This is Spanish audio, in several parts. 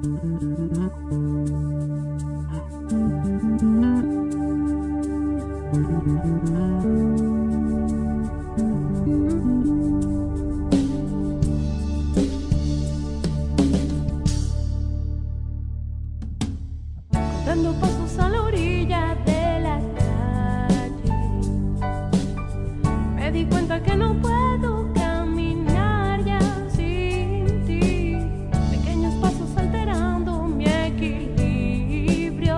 Dando pasos a la orilla de la calle, me di cuenta que no puedo caminar ya sin ti. Pequeños pasos alterando mi equilibrio,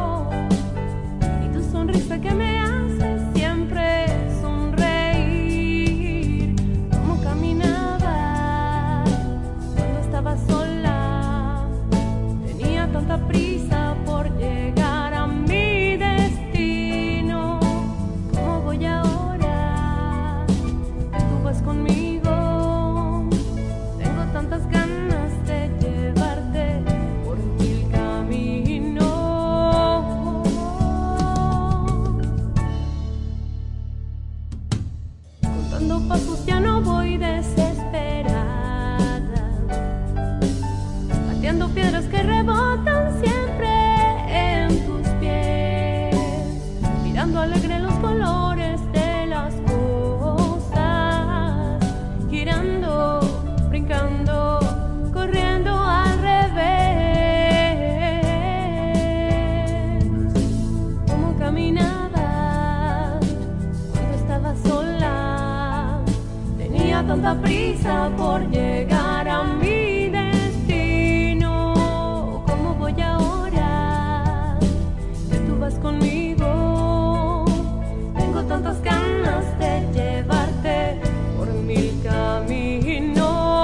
y tu sonrisa que me hace siempre sonreír. Cómo caminaba cuando estaba sola, tenía tanta prisa por llegar a mi destino. ¿Cómo voy ahora que tú vas conmigo? Tengo tantas ganas de llevarte por mil caminos. Contando pasos ya no voy desesperada, pateando piedras que rebotan siempre en tus pies, mirando alegre los colores de las cosas, girando, brincando, corriendo al revés. Cómo caminaba cuando estaba sola, tenía tanta prisa por llegar a mi destino. ¿Cómo voy ahora que tú vas conmigo? Tengo tantas ganas de llevarte por mil caminos.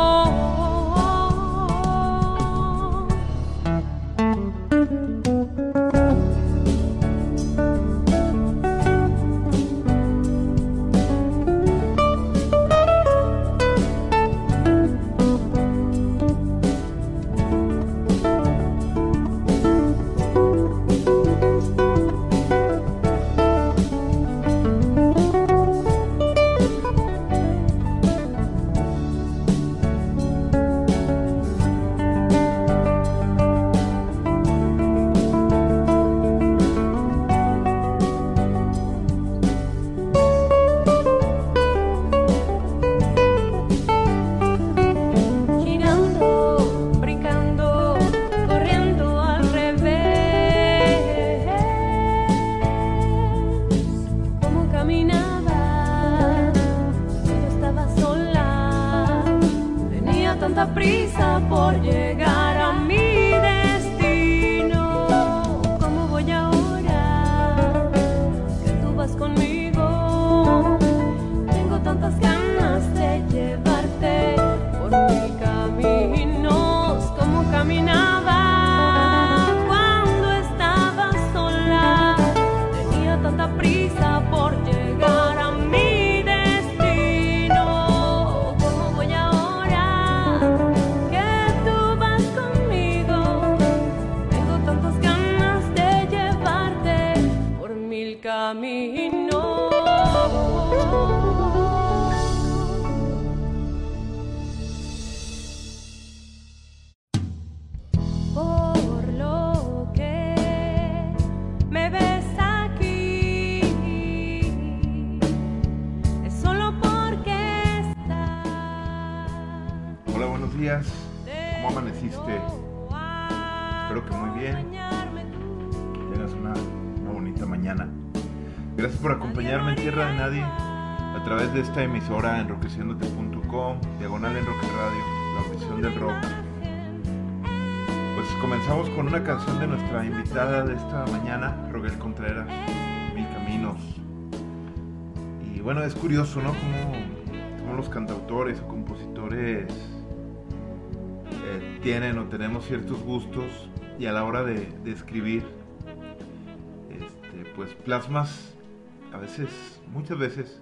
Girando, brincando, corriendo al revés. Cómo caminaba cuando estaba sola, tenía tanta prisa por llegar a mi destino. ¿Cómo voy ahora que tú vas conmigo? Tengo tantas ganas de llevarte por mil caminos. Cómo caminaba cuando estaba sola, tenía tanta prisa por llegar a mi destino. ¿Cómo voy ahora que tú vas conmigo? Tengo tantas ganas de llevarte por mil caminos. Por lo que me ves aquí, es solo porque estás. Hola, buenos días. ¿Cómo amaneciste? Espero que muy bien. Que tengas una bonita mañana. Gracias por acompañarme en Tierra de Nadie a través de esta emisora enroqueciéndote.com, diagonal Enroque Radio, la ambición del rock. Pues comenzamos con una canción de nuestra invitada de esta mañana, Rogel Contreras, Mil Caminos. Y bueno, es curioso, ¿no? Cómo los cantautores o compositores tienen o tenemos ciertos gustos, y a la hora de escribir, pues plasmas a veces, muchas veces,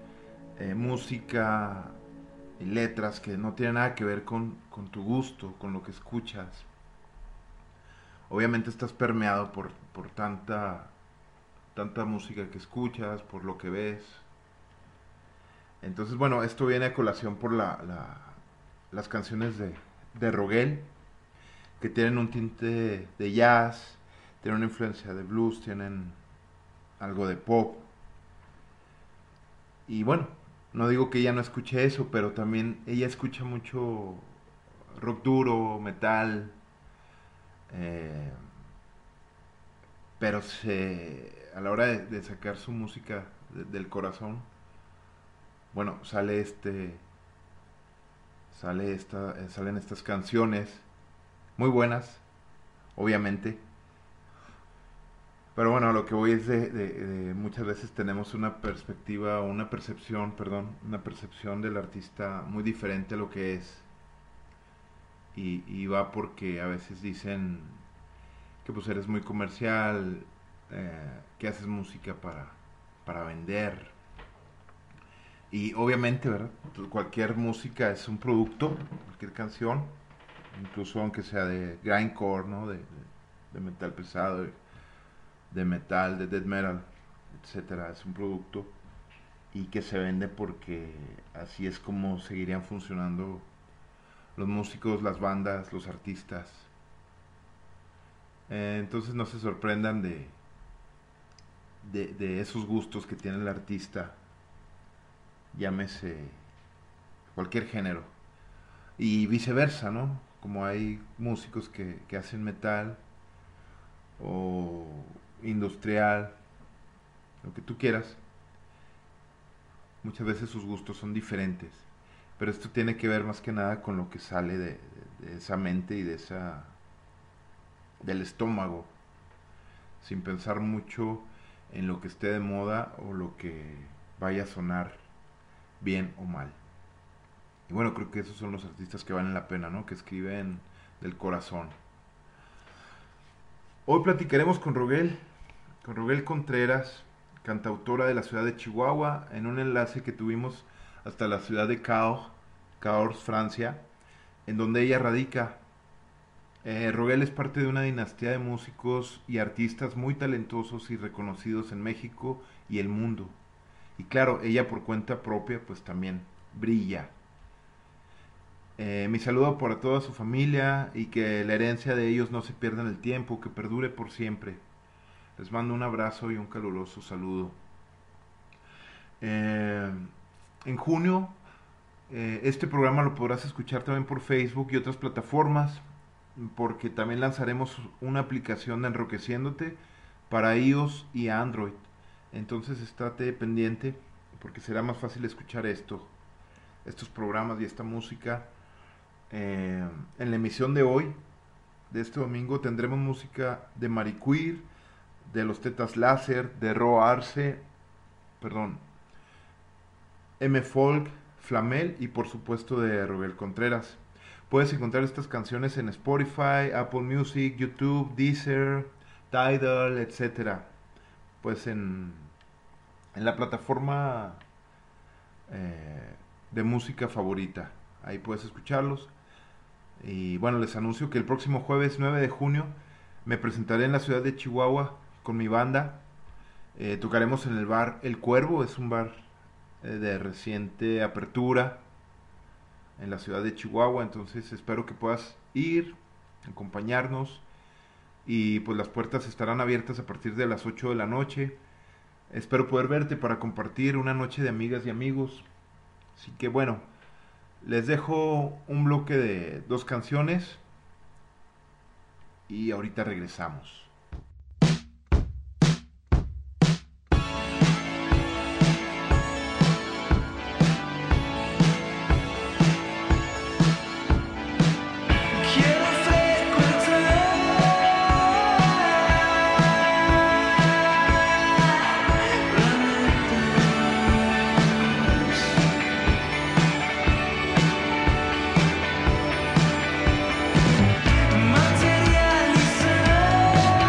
música y letras que no tienen nada que ver con tu gusto, con lo que escuchas. Obviamente estás permeado por tanta música que escuchas, por lo que ves. Entonces, bueno, esto viene a colación por las canciones de Rogel, que tienen un tinte de jazz, tienen una influencia de blues, tienen algo de pop. Y bueno, no digo que ella no escuche eso, pero también ella escucha mucho rock duro, metal, eh, pero a la hora de sacar su música del corazón, bueno, salen estas canciones muy buenas, obviamente. Pero bueno, lo que voy es de muchas veces tenemos una percepción del artista muy diferente a lo que es. Y va porque a veces dicen que pues eres muy comercial, que haces música para vender. Y obviamente, ¿verdad? Cualquier música es un producto, cualquier canción, incluso aunque sea de grindcore, ¿no? De metal pesado, de metal, de death metal, etcétera, es un producto y que se vende porque así es como seguirían funcionando los músicos, las bandas, los artistas. Entonces no se sorprendan de esos gustos que tiene el artista, llámese cualquier género, y viceversa, ¿no? Como hay músicos que hacen metal o industrial, lo que tú quieras, muchas veces sus gustos son diferentes, pero esto tiene que ver más que nada con lo que sale de esa mente y del estómago, sin pensar mucho en lo que esté de moda o lo que vaya a sonar bien o mal. Y bueno, creo que esos son los artistas que valen la pena, ¿no? Que escriben del corazón. Hoy platicaremos con Rogel Contreras, cantautora de la ciudad de Chihuahua, en un enlace que tuvimos hasta la ciudad de Cahors, Francia, en donde ella radica. Rogel es parte de una dinastía de músicos y artistas muy talentosos y reconocidos en México y el mundo. Y claro, ella por cuenta propia pues también brilla. Mi saludo para toda su familia y que la herencia de ellos no se pierda en el tiempo, que perdure por siempre. Les mando un abrazo y un caluroso saludo. En junio, este programa lo podrás escuchar también por Facebook y otras plataformas, porque también lanzaremos una aplicación de Enroqueciéndote para iOS y Android. Entonces estate pendiente, porque será más fácil escuchar estos programas y esta música. En la emisión de hoy, de este domingo, tendremos música de Mariqueer, de los Tetas Láser, de Ro Arce, M-Folk, Flamel y por supuesto de Rogel Contreras. Puedes encontrar estas canciones en Spotify, Apple Music, YouTube, Deezer, Tidal, etcétera. Pues en la plataforma de música favorita. Ahí puedes escucharlos. Y bueno, les anuncio que el próximo jueves 9 de junio me presentaré en la ciudad de Chihuahua con mi banda. Tocaremos en el bar El Cuervo, es un bar de reciente apertura en la ciudad de Chihuahua. Entonces espero que puedas ir, acompañarnos. Y pues las puertas estarán abiertas a partir de las 8 de la noche. Espero poder verte para compartir una noche de amigas y amigos. Así que bueno, les dejo un bloque de 2 canciones y ahorita regresamos. Materializar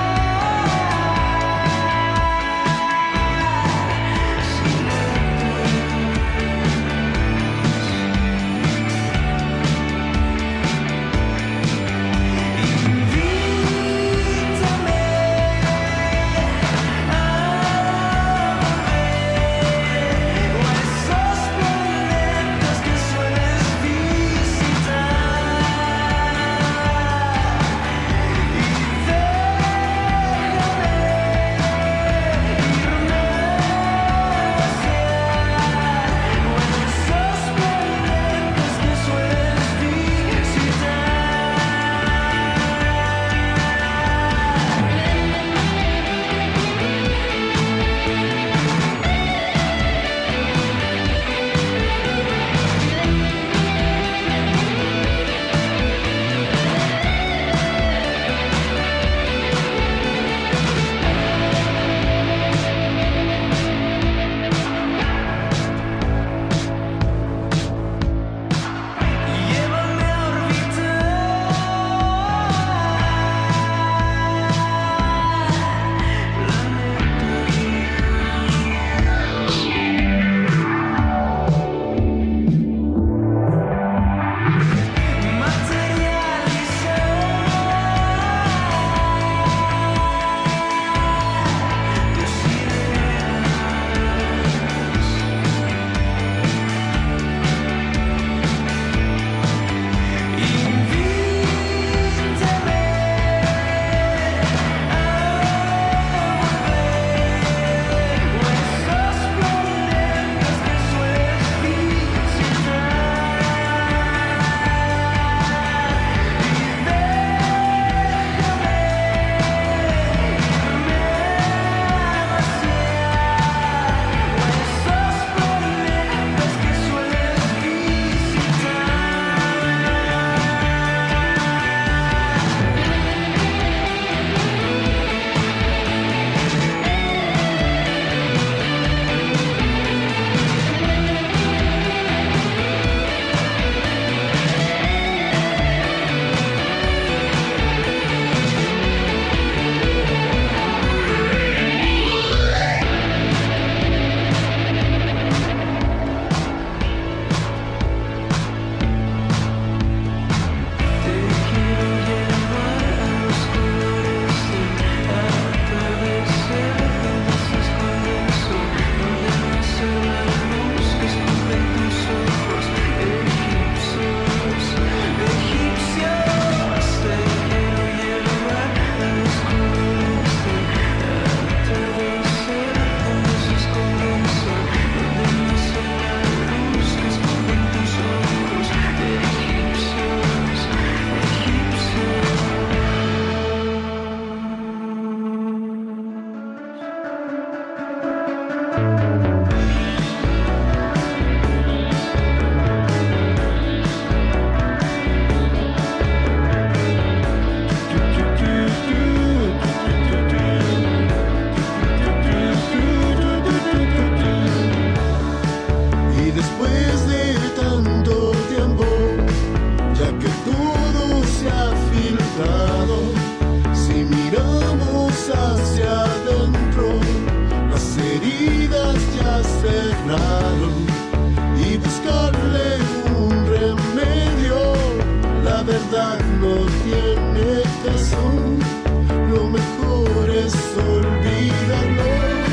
verdad no tiene caso. Lo mejor es olvidarlo.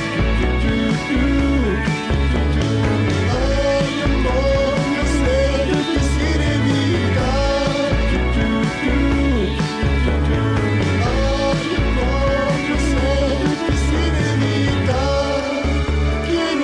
Ay, amor, no sé qué quisiera evitar. Ay, amor, no sé qué quisiera evitar. Quiero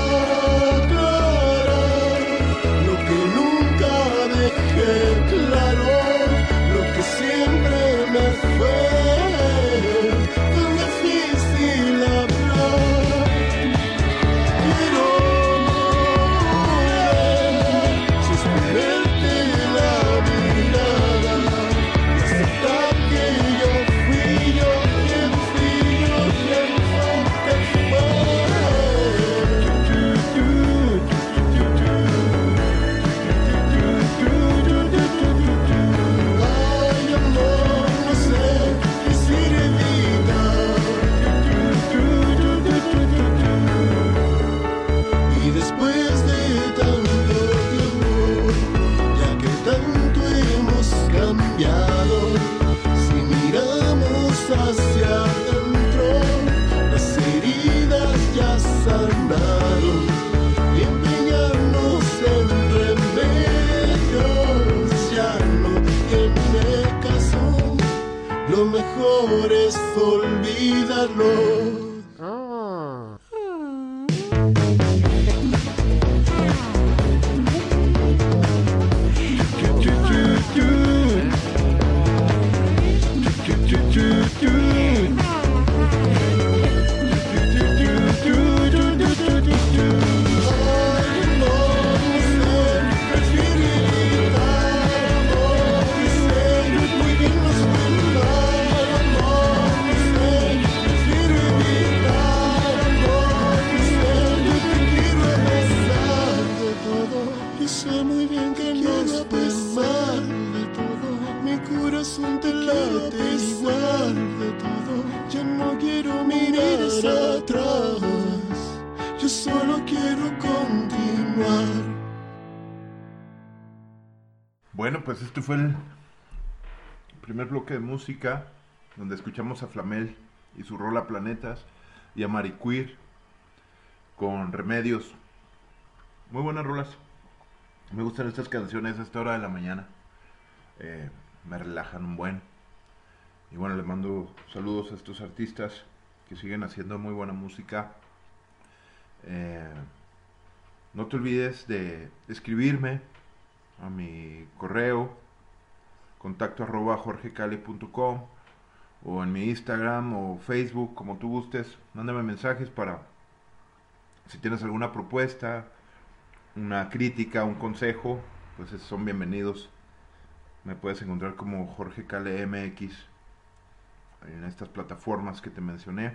aclarar lo que nunca dejé claro, lo que siempre me fue tan difícil hablar. Quiero sostenerte la mirada y aceptar que yo fui yo quien fue que fue. Ay, amor, no sé, quisiera evitar. Y después de tanto tiempo, ya que tanto hemos cambiado, si miramos hacia adentro, las heridas ya sanaron. Y empeñarnos en remedios ya no tiene caso. Lo mejor es olvidarlo. Yo sé muy bien que no es pesar de todo. Mi corazón te late igual de todo. Ya no quiero mirar atrás. Yo solo quiero continuar. Bueno, pues este fue el primer bloque de música donde escuchamos a Flamel y su rola Planetas y a Mariqueer con Remedios. Muy buenas rolas. Me gustan estas canciones a esta hora de la mañana. Me relajan un buen. Y bueno, les mando saludos a estos artistas que siguen haciendo muy buena música. No te olvides de escribirme a mi correo contacto@jorgecale.com o en mi Instagram o Facebook, como tú gustes. Mándame mensajes para si tienes alguna propuesta, una crítica, un consejo, pues son bienvenidos. Me puedes encontrar como Jorge Cale MX en estas plataformas que te mencioné.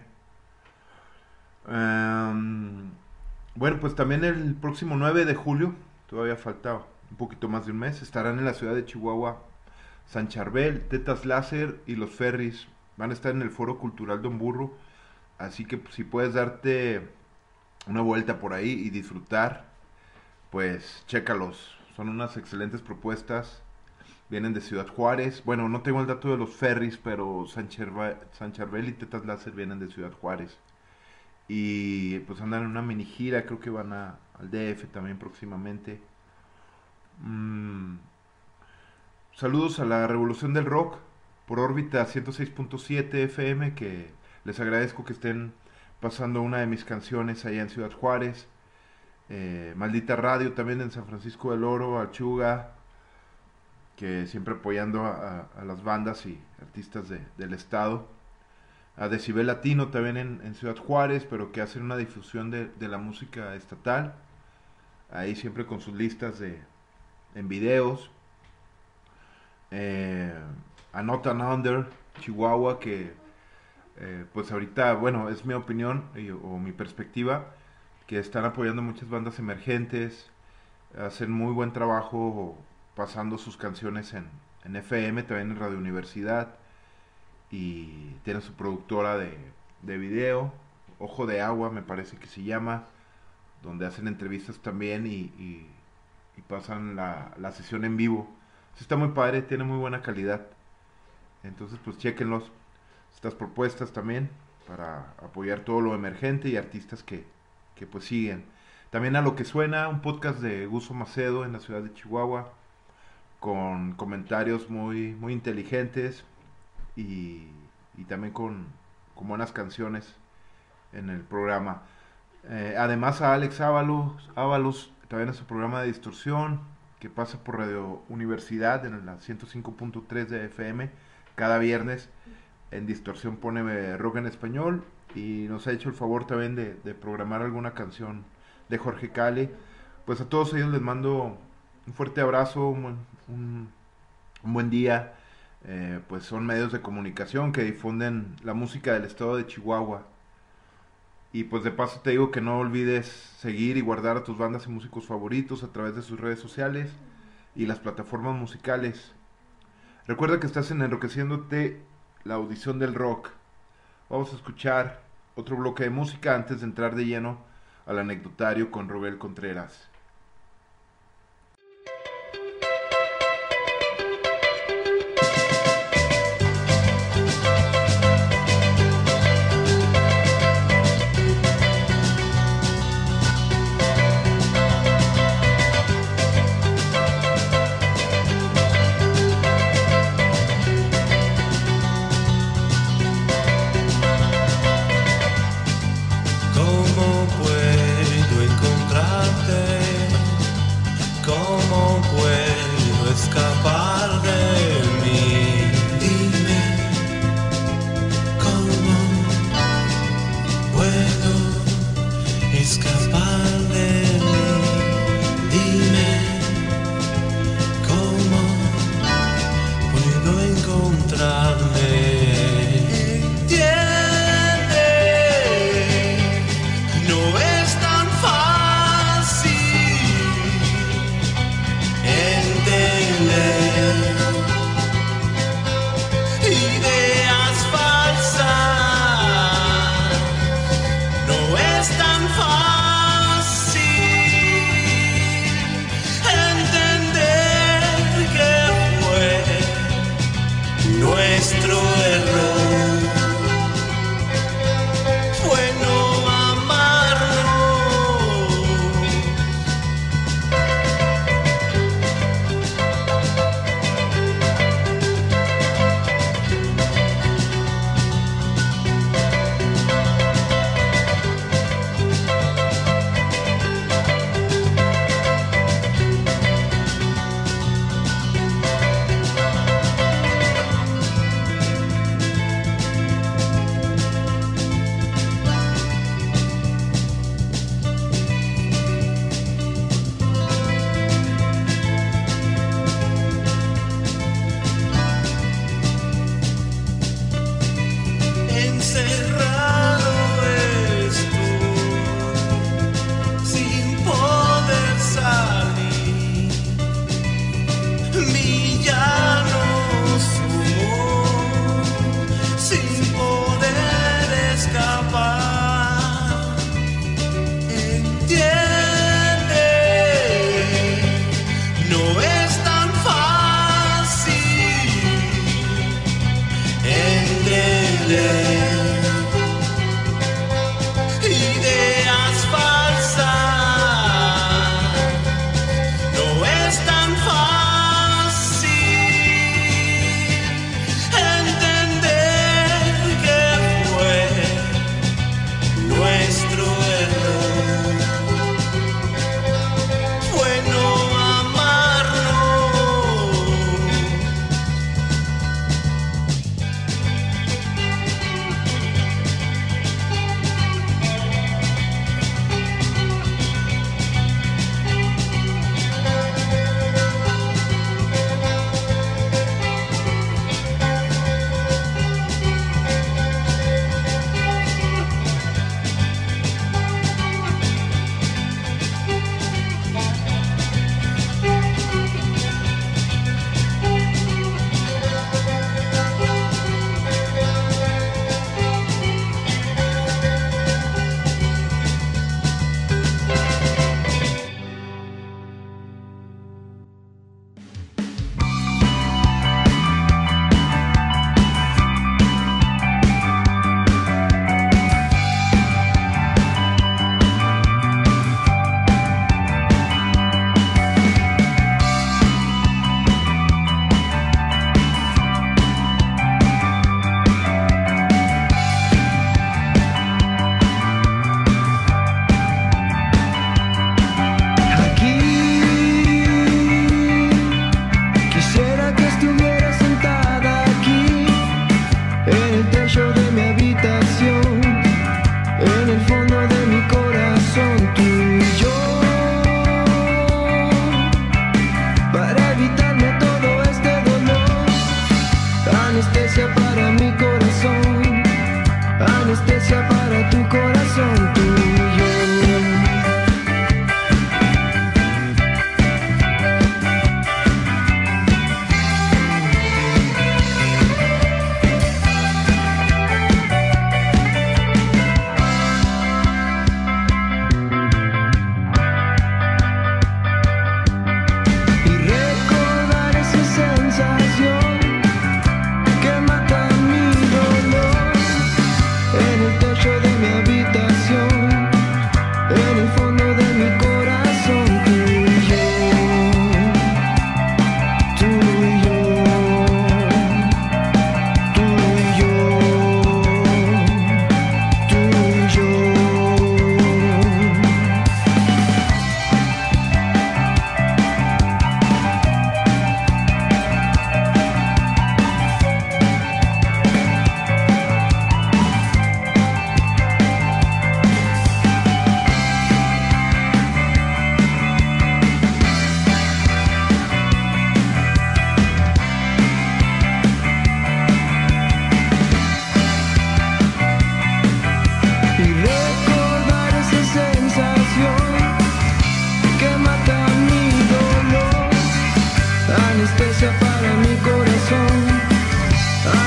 Bueno, pues también el próximo 9 de julio, todavía falta un poquito más de un mes, estarán en la ciudad de Chihuahua San Charbel, Tetas Láser y Los Ferris. Van a estar en el Foro Cultural Don Burro, así que si puedes darte una vuelta por ahí y disfrutar, pues chécalos. Son unas excelentes propuestas. Vienen de Ciudad Juárez. Bueno, no tengo el dato de los ferries, pero San Charbel y Tetas Láser vienen de Ciudad Juárez. Y pues andan en una mini gira. Creo que van al DF también próximamente. Saludos a la Revolución del Rock por órbita 106.7 FM, que les agradezco que estén pasando una de mis canciones allá en Ciudad Juárez. Maldita Radio también en San Francisco del Oro, a Chuga, que siempre apoyando a las bandas y artistas del estado. A Decibel Latino también en Ciudad Juárez, pero que hacen una difusión de la música estatal. Ahí siempre con sus listas en videos. A Not and Under, Chihuahua, que pues ahorita, bueno, es mi opinión o mi perspectiva, que están apoyando muchas bandas emergentes, hacen muy buen trabajo pasando sus canciones en FM, también en Radio Universidad, y tienen su productora de video, Ojo de Agua me parece que se llama, donde hacen entrevistas también y pasan la sesión en vivo. Está muy padre, tiene muy buena calidad. Entonces pues chéquenlos, estas propuestas también para apoyar todo lo emergente y artistas que pues siguen. También A Lo Que Suena, un podcast de Guso Macedo en la ciudad de Chihuahua, con comentarios muy inteligentes y también con buenas canciones en el programa. Además a Alex Ábalos, también en su programa de Distorsión, que pasa por Radio Universidad en la 105.3 de FM cada viernes. En Distorsión pone rock en español y nos ha hecho el favor también de programar alguna canción de Jorge Cale. Pues a todos ellos les mando un fuerte abrazo, un buen día. Pues son medios de comunicación que difunden la música del estado de Chihuahua. Y pues de paso te digo que no olvides seguir y guardar a tus bandas y músicos favoritos a través de sus redes sociales y las plataformas musicales. Recuerda que estás en Enroqueciéndote, la audición del rock. Vamos a escuchar otro bloque de música antes de entrar de lleno al anecdotario con Robel Contreras. ¿Cómo puedo encontrarte?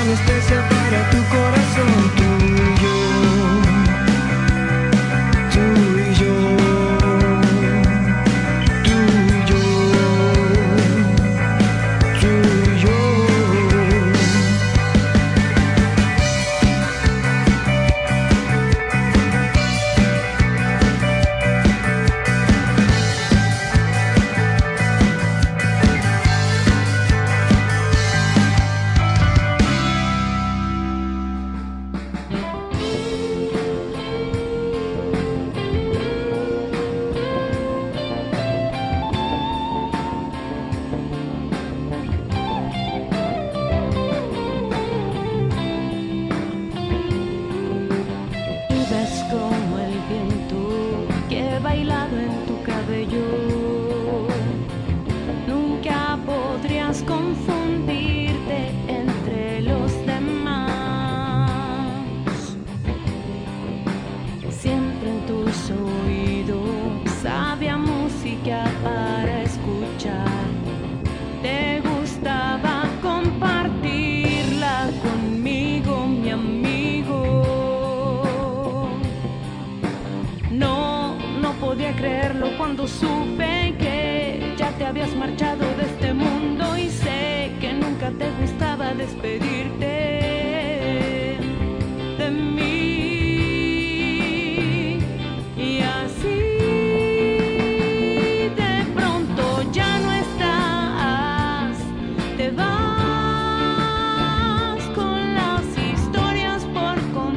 muy especial para tu corazón. Tú y yo, tú y yo, tú y yo, tú y yo. Confundirte entre los demás. Siempre en tus oídos sabia música para escuchar. Te gustaba compartirla conmigo, mi amigo. No podía creerlo cuando supe que ya te habías marchado de este mundo, y sé que nunca te gustaba despedirte de mí. Y así de pronto ya no estás, te vas con las historias por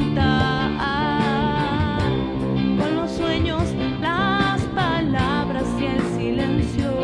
contar, con los sueños, las palabras y el silencio.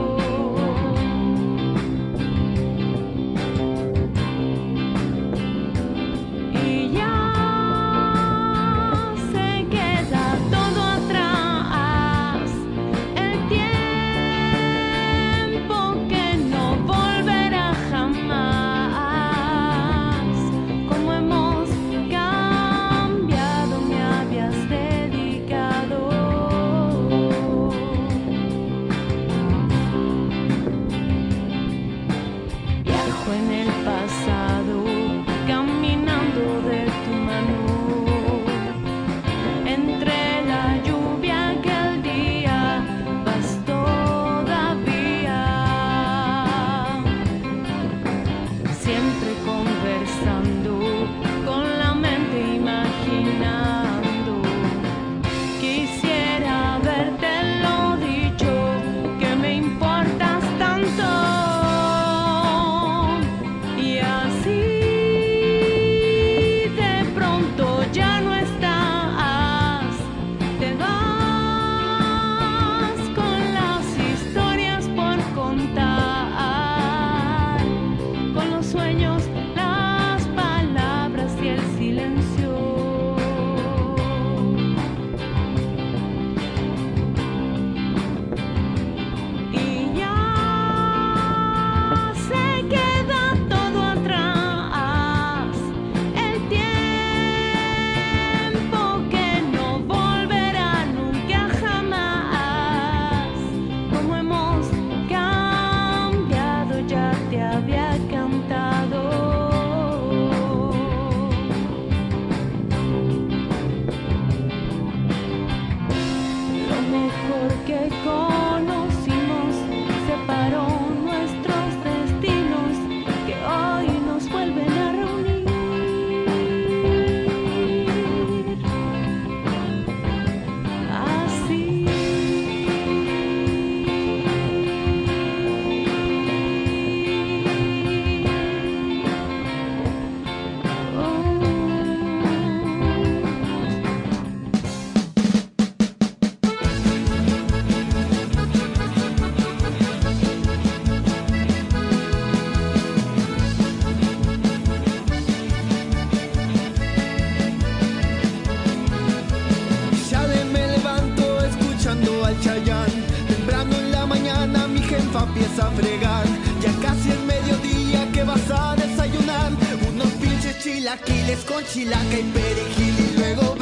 Empieza a fregar, ya casi es mediodía, que vas a desayunar unos pinches chilaquiles con chilaca y perejil, y luego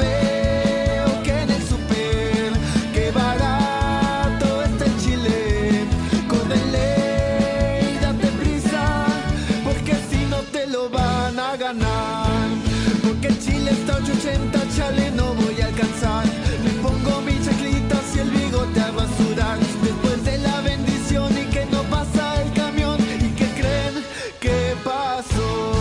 veo que en el súper, que barato está el chile. Córrele y date prisa, porque si no te lo van a ganar. ganar. Porque en Chile está 880, chale, no voy a alcanzar. Me pongo mi chaclita y el bigote a rasurar. Después de la bendición y que no pasa el camión. ¿Y qué creen que pasó?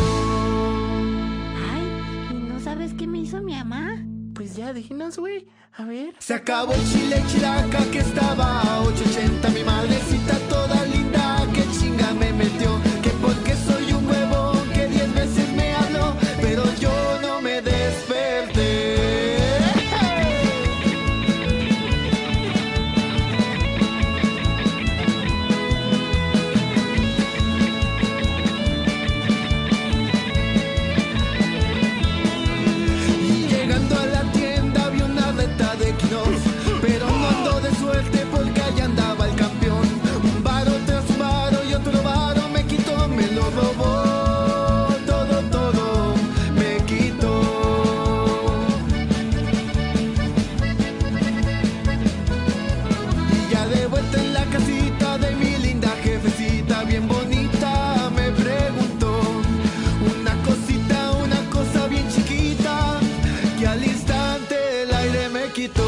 Ay, ¿y no sabes qué me hizo mi mamá? Pues ya, dinos, güey. A ver. Se acabó el chile chilaca que estaba a 880. Mi madrecita toda linda, que chinga me metió. Que porque soy un huevón que 10 veces me habló, pero yo no me desperté. Y llegando a la tienda vi una reta de Quinox, pero no ando de suerte porque allá andaba el campeón. Un varo tras varo y otro varo me quitó, me lo robó, todo me quitó. Y ya de vuelta en la casita de mi linda jefecita, bien bonita, me preguntó una cosa bien chiquita, que al instante el aire me quitó.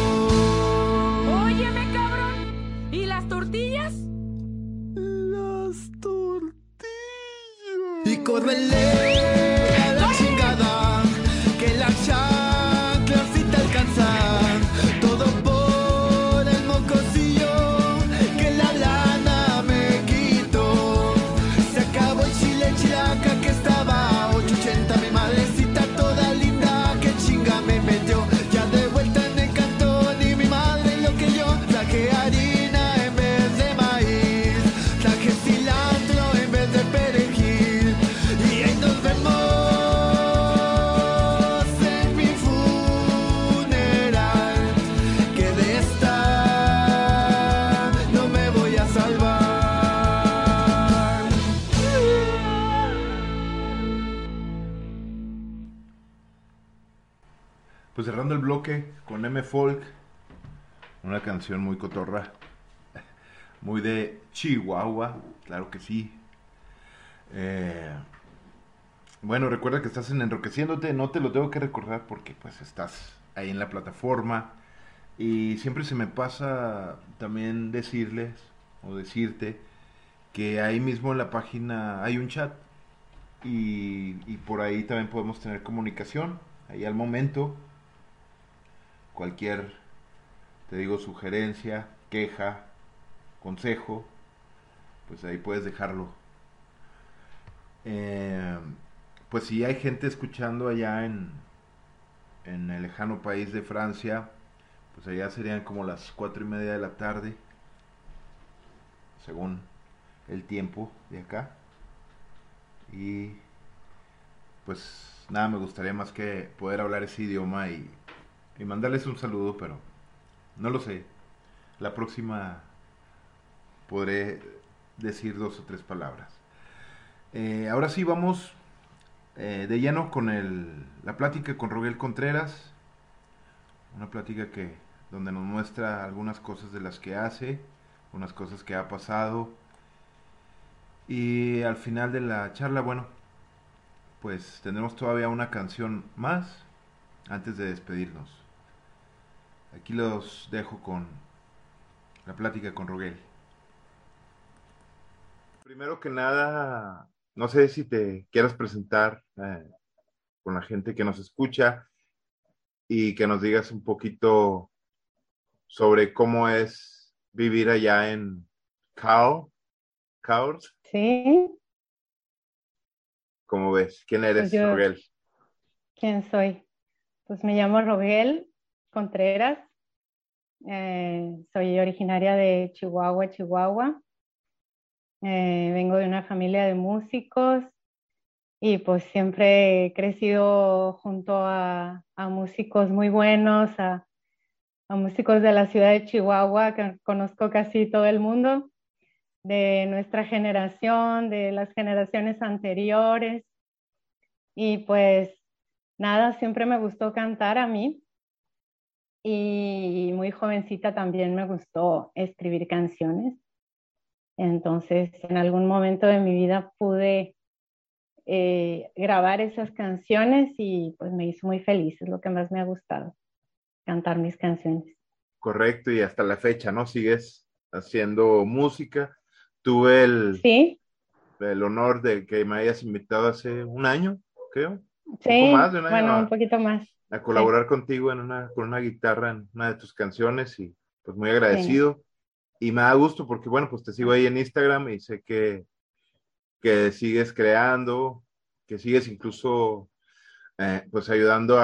Óyeme, cabrón. ¿Y las tortillas? Las tortillas. Y córrele a la chingada, que la chancla sí te alcanzan. Todo por el mocosillo, que la lana me quitó. Se acabó el chile chilaca que estaba a 880. Mi madrecita toda linda, que chinga me metió. Ya de vuelta en el cantón y mi madre lo que yo traje harina en vez de maíz, traje cilantro en vez de perejil. Y ahí nos vemos en mi funeral, que de esta no me voy a salvar. Pues cerrando el bloque con M Folk, una canción muy cotorra, muy de Chihuahua, claro que sí. Bueno, recuerda que estás en Enroqueciéndote, no te lo tengo que recordar porque pues estás ahí en la plataforma y siempre se me pasa también decirles o decirte que ahí mismo en la página hay un chat y por ahí también podemos tener comunicación, ahí al momento, cualquier, te digo, sugerencia, queja, consejo, pues ahí puedes dejarlo. Pues si hay gente escuchando allá en el lejano país de Francia, pues allá serían como las 4:30 de la tarde, según el tiempo de acá. Y pues nada, me gustaría más que poder hablar ese idioma y mandarles un saludo, pero no lo sé. La próxima podré decir 2 o 3 palabras. Ahora sí vamos de lleno con la plática con Roguel Contreras. Una plática donde nos muestra algunas cosas de las que hace, unas cosas que ha pasado. Y al final de la charla, bueno, pues tendremos todavía una canción más antes de despedirnos. Aquí los dejo con la plática con Roguel. Primero que nada, no sé si te quieras presentar con la gente que nos escucha y que nos digas un poquito sobre cómo es vivir allá en Cahors. Sí, ¿Cómo ves? ¿Quién eres, pues yo, Roguel? ¿quién soy? Pues me llamo Roguel Contreras, soy originaria de Chihuahua, Chihuahua. Vengo de una familia de músicos y pues siempre he crecido junto a músicos muy buenos, a músicos de la ciudad de Chihuahua, que conozco casi todo el mundo, de nuestra generación, de las generaciones anteriores. Y pues nada, siempre me gustó cantar a mí y muy jovencita también me gustó escribir canciones. Entonces, en algún momento de mi vida pude grabar esas canciones y pues me hizo muy feliz, es lo que más me ha gustado, cantar mis canciones. Correcto, y hasta la fecha, ¿no? Sigues haciendo música. Tuve Sí, el honor de que me hayas invitado hace un año, creo, un poco más sí, de un año, bueno, un poquito más. a Sí, colaborar contigo con una guitarra en una de tus canciones y pues muy sí. agradecido. Y me da gusto porque, bueno, pues te sigo ahí en Instagram y sé que sigues creando, que sigues incluso pues ayudando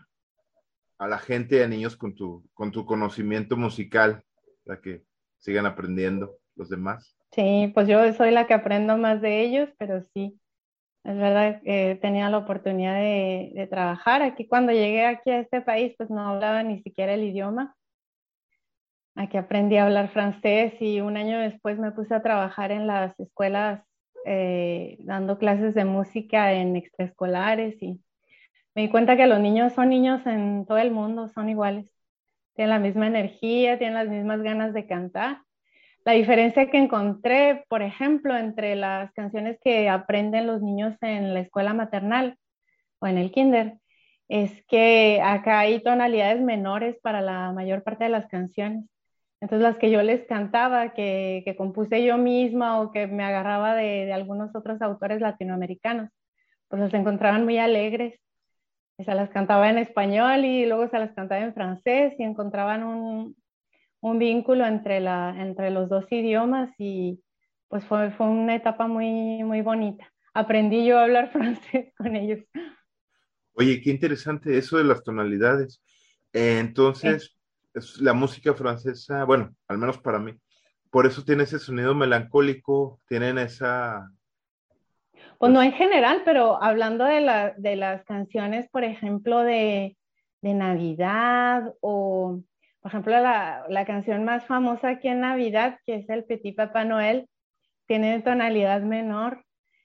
a la gente y a niños con tu conocimiento musical para que sigan aprendiendo los demás. Sí, pues yo soy la que aprendo más de ellos, pero sí, es verdad que tenía la oportunidad de trabajar aquí. Cuando llegué aquí a este país, pues no hablaba ni siquiera el idioma. Aquí aprendí a hablar francés y un año después me puse a trabajar en las escuelas dando clases de música en extraescolares y me di cuenta que los niños son niños en todo el mundo, son iguales, tienen la misma energía, tienen las mismas ganas de cantar. La diferencia que encontré, por ejemplo, entre las canciones que aprenden los niños en la escuela maternal o en el kinder, es que acá hay tonalidades menores para la mayor parte de las canciones. Entonces las que yo les cantaba, que compuse yo misma o que me agarraba de algunos otros autores latinoamericanos, pues las encontraban muy alegres. Y se las cantaba en español y luego se las cantaba en francés y encontraban un vínculo entre los dos idiomas y pues fue una etapa muy bonita. Aprendí yo a hablar francés con ellos. Oye, qué interesante eso de las tonalidades. Sí. Entonces, la música francesa, bueno, al menos para mí, por eso tiene ese sonido melancólico, tienen esa, Pues no pues, en general, pero hablando de las canciones, por ejemplo, de Navidad o, por ejemplo, la canción más famosa aquí en Navidad, que es el Petit Papá Noel, tiene tonalidad menor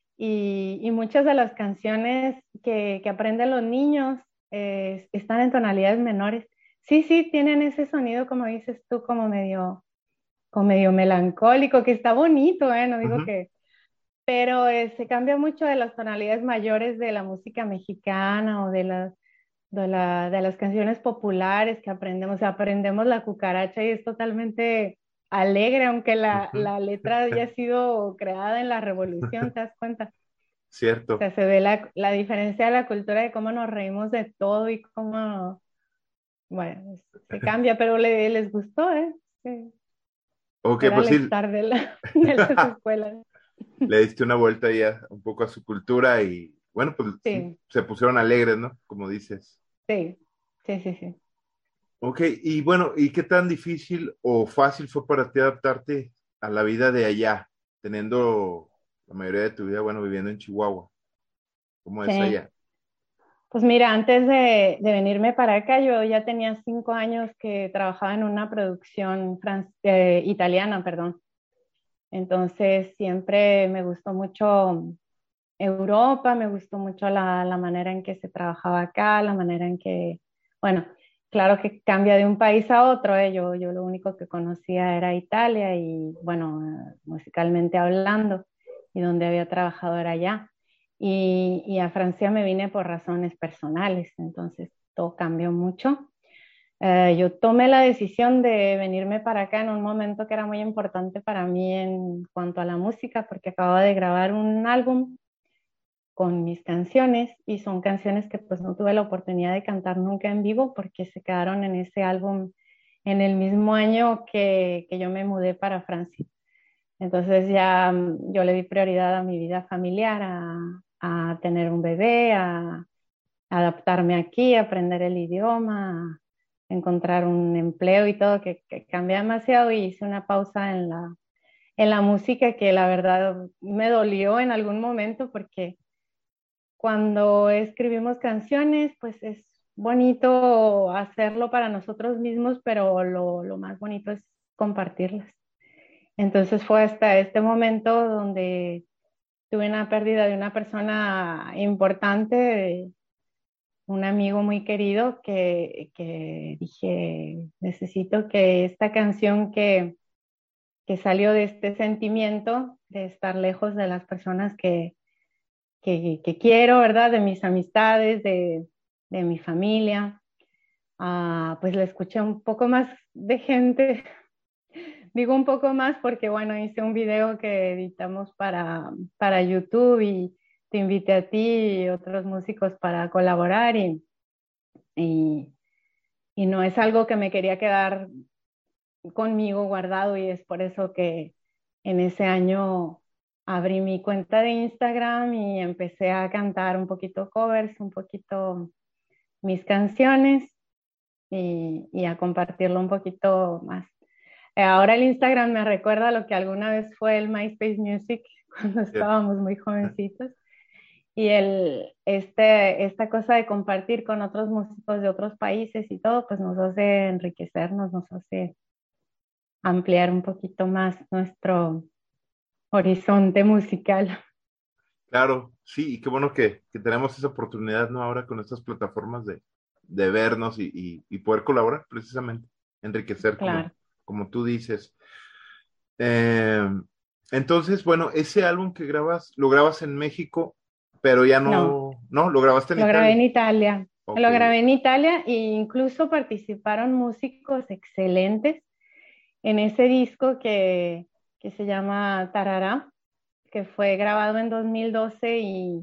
y muchas de las canciones que aprenden los niños están en tonalidades menores. Sí, sí, tienen ese sonido, como dices tú, como medio melancólico, que está bonito, ¿eh? No digo ujú. que, pero se cambia mucho de las tonalidades mayores de la música mexicana o de las canciones populares que aprendemos. O sea, aprendemos la cucaracha y es totalmente alegre, aunque Ujú. la letra haya sido creada en la revolución, ¿te das cuenta? O Cierto. sea, se ve la diferencia de la cultura de cómo nos reímos de todo y cómo, bueno, se cambia, pero les gustó, ¿eh? Sí, Ok, era pues el sí, estar de las escuelas. le diste una vuelta ya un poco a su cultura y bueno, pues sí, Sí, se pusieron alegres, ¿no? Como dices. sí, sí, sí, sí. Ok, y bueno, ¿y qué tan difícil o fácil fue para ti adaptarte a la vida de allá, teniendo la mayoría de tu vida, bueno, viviendo en Chihuahua? ¿Cómo es Sí. allá? Pues mira, antes de venirme para acá, yo ya tenía 5 años que trabajaba en una producción italiana, perdón. Entonces siempre me gustó mucho Europa, me gustó mucho la manera en que se trabajaba acá, la manera en que, bueno, claro que cambia de un país a otro, ¿eh? Yo lo único que conocía era Italia y, bueno, musicalmente hablando, y donde había trabajado era allá. Y a Francia me vine por razones personales, entonces todo cambió mucho. Yo tomé la decisión de venirme para acá en un momento que era muy importante para mí en cuanto a la música, porque acababa de grabar un álbum con mis canciones y son canciones que pues no tuve la oportunidad de cantar nunca en vivo porque se quedaron en ese álbum en el mismo año que yo me mudé para Francia. Entonces ya yo le di prioridad a mi vida familiar, a tener un bebé, a adaptarme aquí, a aprender el idioma, a encontrar un empleo y todo, que cambia demasiado y hice una pausa en la música que la verdad me dolió en algún momento porque cuando escribimos canciones, pues es bonito hacerlo para nosotros mismos, pero lo más bonito es compartirlas. Entonces fue hasta este momento donde tuve una pérdida de una persona importante, un amigo muy querido, que dije, necesito que esta canción que salió de este sentimiento de estar lejos de las personas que quiero, ¿verdad? De mis amistades, de mi familia. Pues le escuché un poco más de gente. Digo un poco más porque, bueno, hice un video que editamos para YouTube y te invité a ti y otros músicos para colaborar y, y no es algo que me quería quedar conmigo guardado y es por eso que en ese año abrí mi cuenta de Instagram y empecé a cantar un poquito covers, un poquito mis canciones y a compartirlo un poquito más. Ahora el Instagram me recuerda lo que alguna vez fue el MySpace Music cuando Cierto. estábamos muy jovencitos. Y esta cosa de compartir con otros músicos de otros países y todo, pues nos hace enriquecernos, nos hace ampliar un poquito más nuestro horizonte musical. Claro, sí, y qué bueno que tenemos esa oportunidad, ¿no? Ahora con estas plataformas de vernos y poder colaborar, precisamente, enriquecer Claro. como tú dices. Eh, entonces, bueno, ese álbum que grabas, lo grabas en México, pero ya No, no, lo grabaste en lo grabé Italia. en Italia. Ok, Lo grabé en Italia e incluso participaron músicos excelentes en ese disco que se llama Tarará, que fue grabado en 2012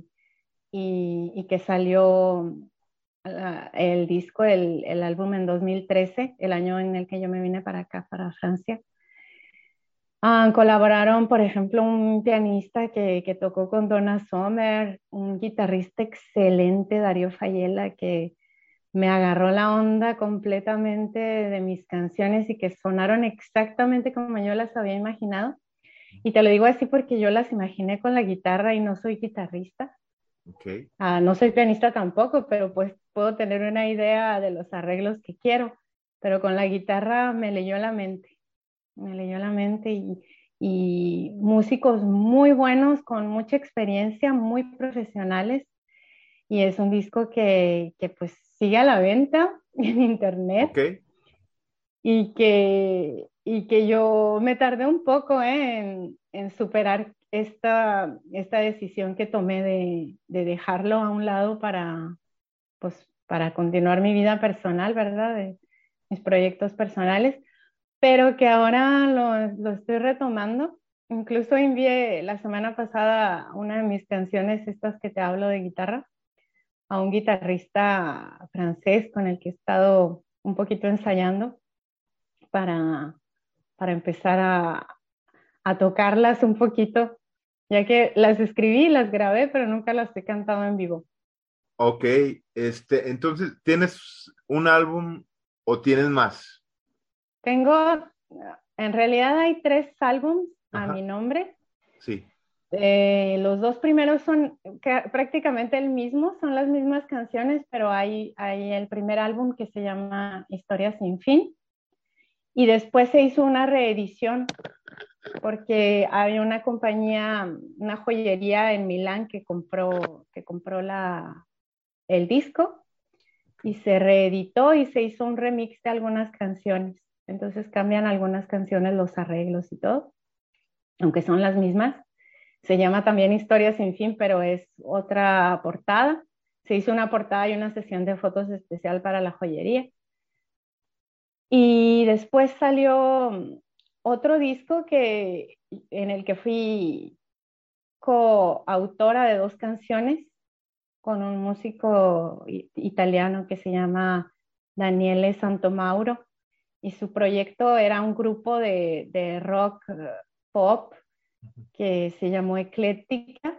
y que salió el disco, el álbum en 2013, el año en el que yo me vine para acá, para Francia. Colaboraron, por ejemplo, un pianista que tocó con Donna Summer, un guitarrista excelente, Darío Fayela, que me agarró la onda completamente de mis canciones y que sonaron exactamente como yo las había imaginado. Y te lo digo así porque yo las imaginé con la guitarra y no soy guitarrista. ok, No soy pianista tampoco, pero pues puedo tener una idea de los arreglos que quiero. Pero con la guitarra me leyó la mente y músicos muy buenos, con mucha experiencia, muy profesionales. Y es un disco que pues sigue a la venta en internet ok. y que yo me tardé un poco en superar esta decisión que tomé de dejarlo a un lado pues, para continuar mi vida personal, ¿verdad? De mis proyectos personales, pero que ahora lo estoy retomando. Incluso envié la semana pasada una de mis canciones, estas que te hablo de guitarra, a un guitarrista francés con el que he estado un poquito ensayando para, para empezar a tocarlas un poquito, ya que las escribí, las grabé, pero nunca las he cantado en vivo. Ok, entonces, ¿tienes un álbum o tienes más? Tengo, en realidad hay 3 álbums a mi Ajá, nombre. sí, Los 2 primeros son prácticamente el mismo, son las mismas canciones, pero hay el primer álbum que se llama Historia sin fin. Y después se hizo una reedición porque había una compañía, una joyería en Milán que compró el disco y se reeditó y se hizo un remix de algunas canciones. Entonces cambian algunas canciones, los arreglos y todo, aunque son las mismas. Se llama también Historia sin fin, pero es otra portada. Se hizo una portada y una sesión de fotos especial para la joyería. Y después salió otro disco en el que fui coautora de 2 canciones con un músico italiano que se llama Daniele Santomauro y su proyecto era un grupo de rock pop que se llamó Ecléctica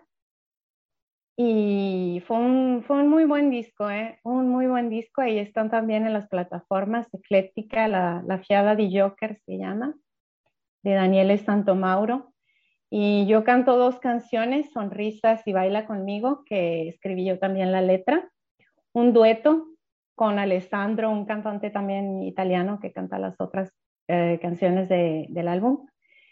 y fue un muy buen disco, ¿eh? Un muy buen disco. Ahí están también en las plataformas Ecléctica, la Fiaba di Joker se llama, de Daniele Santomauro. Y yo canto 2 canciones, Sonrisas y Baila conmigo, que escribí yo también la letra. Un dueto con Alessandro, un cantante también italiano que canta las otras canciones del álbum,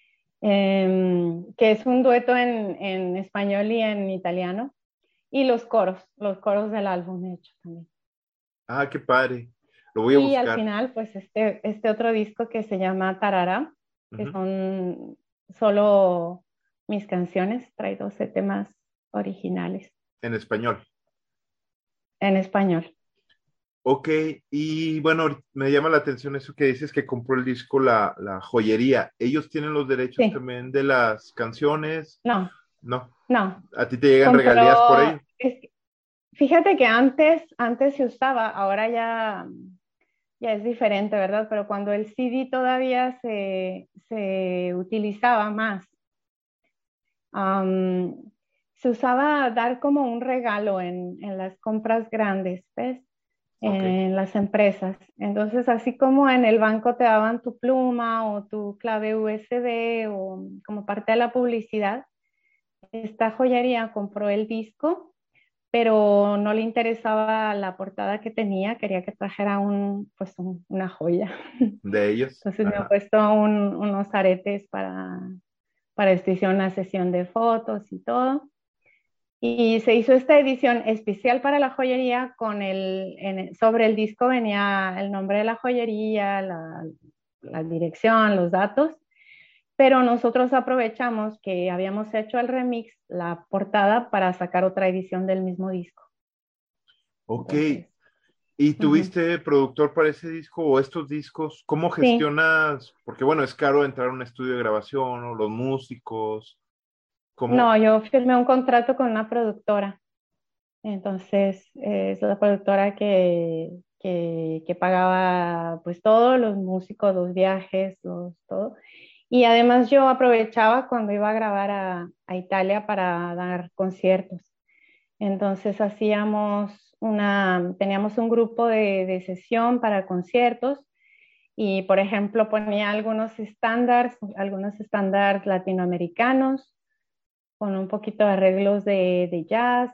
que es un dueto en español y en italiano. Y los coros del álbum he hecho también. ah, qué padre, lo voy a Y al buscar. final, pues este otro disco que se llama Tarara, que Ujú. son solo mis canciones, trae 12 temas originales En español. en español. Ok, y bueno, me llama la atención eso que dices que compró el disco la joyería. ¿Ellos tienen los derechos Sí, también de las canciones? no, No. no. ¿A ti te llegan regalías por Compró, ello? fíjate que antes se usaba, ahora ya es diferente, ¿verdad? Pero cuando el CD todavía se utilizaba más, am, se usaba dar como un regalo en las compras grandes, ¿ves? Ok. En las empresas. Entonces, así como en el banco te daban tu pluma o tu clave USB o como parte de la publicidad, esta joyería compró el disco, pero no le interesaba la portada que tenía, quería que trajera una joya. De ellos. Entonces me ha Ajá. puesto unos aretes para esto, hice una sesión de fotos y todo. Y se hizo esta edición especial para la joyería sobre el disco venía el nombre de la joyería, la dirección, los datos, pero nosotros aprovechamos que habíamos hecho el remix, la portada, para sacar otra edición del mismo disco. Ok. Entonces, ¿Y ujú. tuviste productor para ese disco o estos discos? ¿Cómo Sí, gestionas? Porque bueno, es caro entrar a un estudio de grabación o los músicos. no, ¿Cómo? yo firmé un contrato con una productora. Entonces, es la productora que pagaba pues todos los músicos, los viajes, todo. Y además yo aprovechaba cuando iba a grabar a Italia para dar conciertos. Entonces teníamos un grupo de sesión para conciertos y, por ejemplo, ponía algunos estándares latinoamericanos con un poquito de arreglos de jazz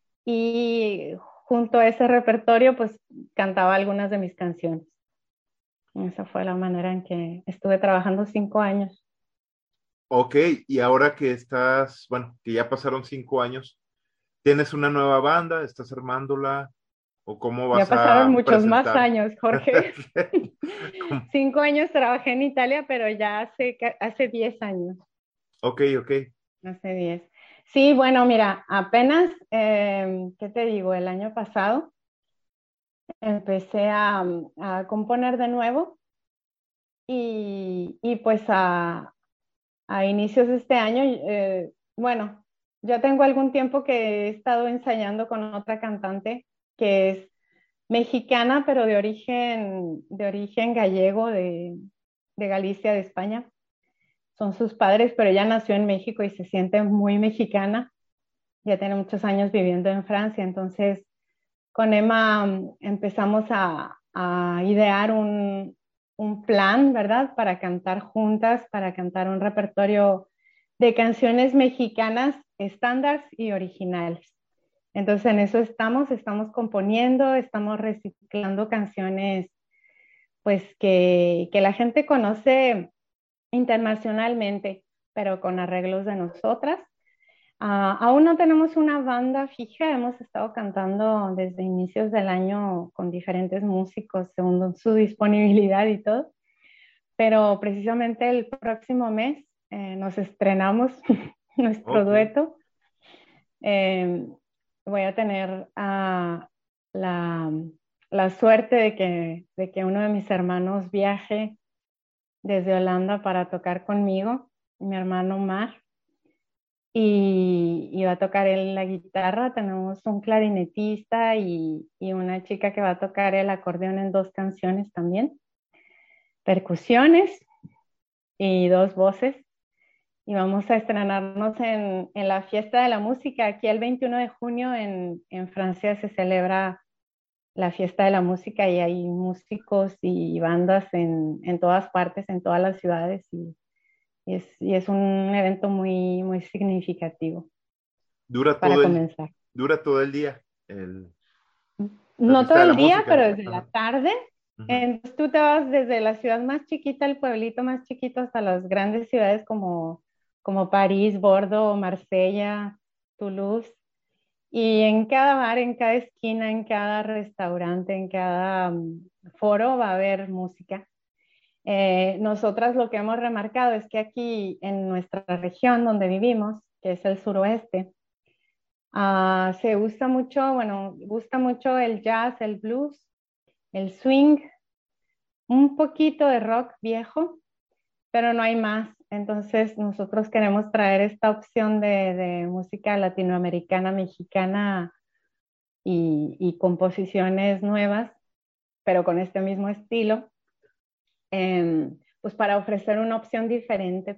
y junto a ese repertorio pues cantaba algunas de mis canciones. Esa fue la manera en que estuve trabajando 5 años. Ok, y ahora que estás, bueno, que ya pasaron 5 años, ¿tienes una nueva banda? ¿Estás armándola? ¿O cómo Ya vas pasaron a muchos más presentar? años, Jorge. ¿Cómo? 5 años trabajé en Italia, pero ya hace 10 años. Ok, ok. Hace 10. Sí, bueno, mira, apenas, ¿qué te digo? El año pasado empecé a componer de nuevo y pues a inicios de este año, bueno, ya tengo algún tiempo que he estado ensayando con otra cantante que es mexicana, pero de origen gallego, de Galicia, de España. Son sus padres, pero ella nació en México y se siente muy mexicana. Ya tiene muchos años viviendo en Francia. Entonces, con Emma empezamos a idear un plan, ¿verdad? Para cantar juntas, para cantar un repertorio de canciones mexicanas estándares y originales. Entonces, en eso estamos componiendo, estamos reciclando canciones, pues que la gente conoce internacionalmente, pero con arreglos de nosotras. Aún no tenemos una banda fija, hemos estado cantando desde inicios del año con diferentes músicos según su disponibilidad y todo, pero precisamente el próximo mes nos estrenamos nuestro Ok. dueto. Eh, Voy a tener la, la suerte de que uno de mis hermanos viaje desde Holanda para tocar conmigo, mi hermano Mar, y va a tocar él la guitarra. Tenemos un clarinetista y una chica que va a tocar el acordeón en 2 canciones también, percusiones y 2 voces. Y vamos a estrenarnos en la fiesta de la música. Aquí el 21 de junio en Francia se celebra la fiesta de la música y hay músicos y bandas en todas partes, en todas las ciudades. Y es un evento muy, muy significativo Dura para todo el, comenzar. dura todo el día la No fiesta todo de la el día, pero música. desde la Ajá. tarde. Ujú. Entonces tú te vas desde la ciudad más chiquita, el pueblito más chiquito, hasta las grandes ciudades como París, Bordeaux, Marsella, Toulouse. Y en cada bar, en cada esquina, en cada restaurante, en cada foro va a haber música. Nosotras lo que hemos remarcado es que aquí en nuestra región donde vivimos, que es el suroeste, Se gusta mucho, bueno, gusta mucho el jazz, el blues, el swing, un poquito de rock viejo, pero no hay más. Entonces nosotros queremos traer esta opción de música latinoamericana, mexicana y composiciones nuevas, pero con este mismo estilo, pues para ofrecer una opción diferente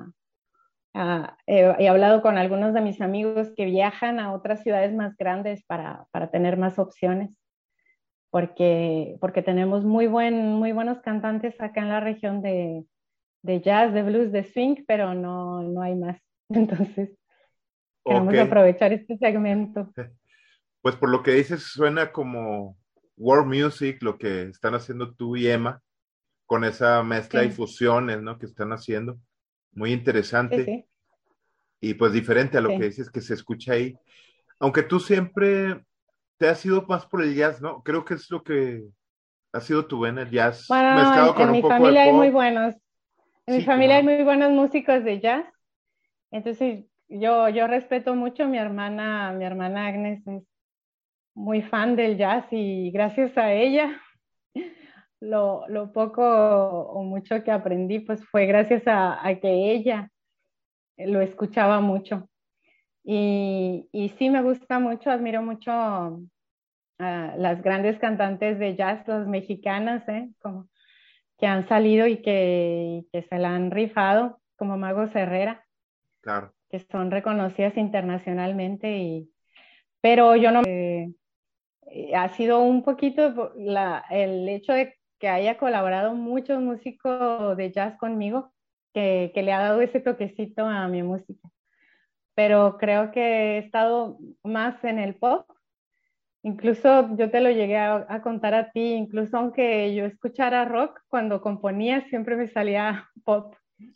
he hablado con algunos de mis amigos que viajan a otras ciudades más grandes para tener más opciones, porque tenemos muy buenos cantantes acá en la región de jazz, de blues, de swing, pero no hay más. Entonces, Ok, queremos aprovechar este segmento. pues por lo que dices suena como world music, lo que están haciendo tú y Emma, con esa mezcla y Sí, fusiones, ¿no? Que están haciendo. Muy sí, interesante sí, y pues diferente a lo que sí. dices que se escucha ahí. Aunque tú siempre te has ido más por el jazz, ¿no? Creo que es lo que ha sido tu vena, el jazz, Bueno, mezclado con en un mi poco de familia hay muy pop. buenos, en mi Sí, cómo familia hay no. muy buenos músicos de jazz. Entonces, yo respeto mucho a mi hermana Agnes es muy fan del jazz y gracias a ella, lo poco o mucho que aprendí, pues fue gracias a que ella lo escuchaba mucho. Y sí me gusta mucho, admiro mucho a las grandes cantantes de jazz, las mexicanas, como que han salido y que se la han rifado, como Mago Herrera, Claro. que son reconocidas internacionalmente, pero yo no, ha sido un poquito el hecho de que haya colaborado muchos músicos de jazz conmigo, que le ha dado ese toquecito a mi música. Pero creo que he estado más en el pop. Incluso yo te lo llegué a contar a ti, incluso aunque yo escuchara rock, cuando componía siempre me salía pop.